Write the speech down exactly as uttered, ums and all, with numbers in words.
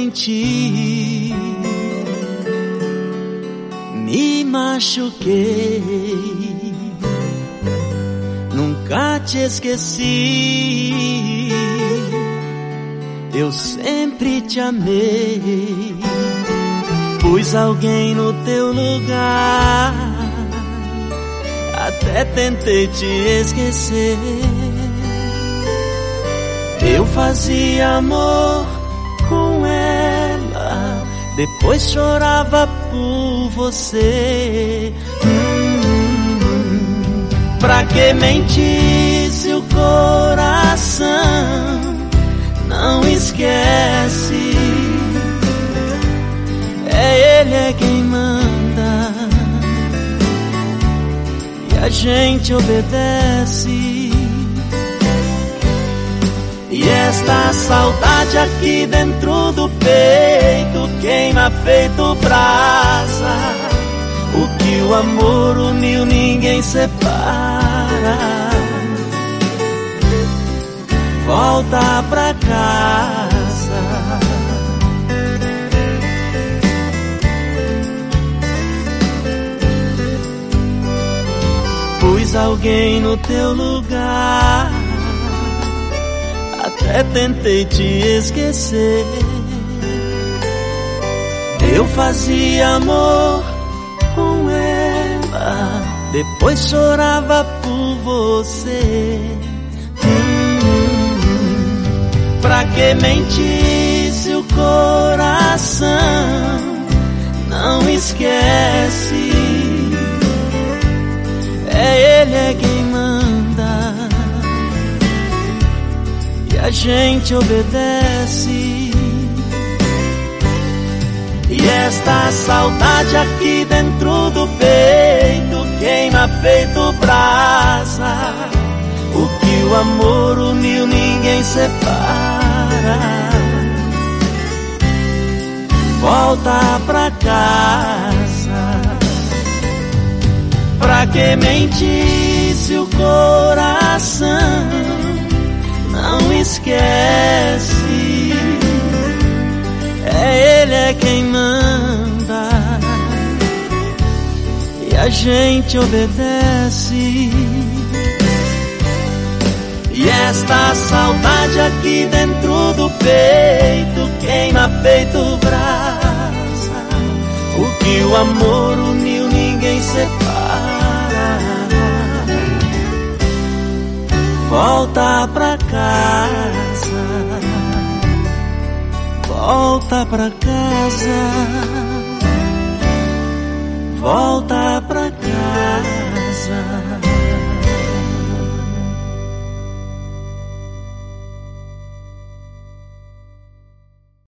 menti, me machuquei, nunca te esqueci. Eu sempre te amei, pus alguém no teu lugar, até tentei te esquecer. Eu fazia amor com ela, depois chorava por você. hum, Pra que mentir se o coração não esquece? É ele é quem manda e a gente obedece. E esta saudade aqui dentro do peito queima feito brasa. O que o amor uniu ninguém separa. Volta pra casa, pus alguém no teu lugar, até tentei te esquecer. Eu fazia amor com ela, depois chorava por você. hum, Pra que mentir se o coração não esquece? É ele é quem manda e a gente obedece. E esta saudade aqui dentro do peito queima feito brasa. O que o amor uniu ninguém separa. Volta pra casa. Pra que mentir se o coração não esquece? É ele é quem manda e a gente obedece. E esta saudade aqui dentro do peito queima feito brasa. O que o amor uniu ninguém separa. Volta pra casa, volta pra casa, volta pra casa.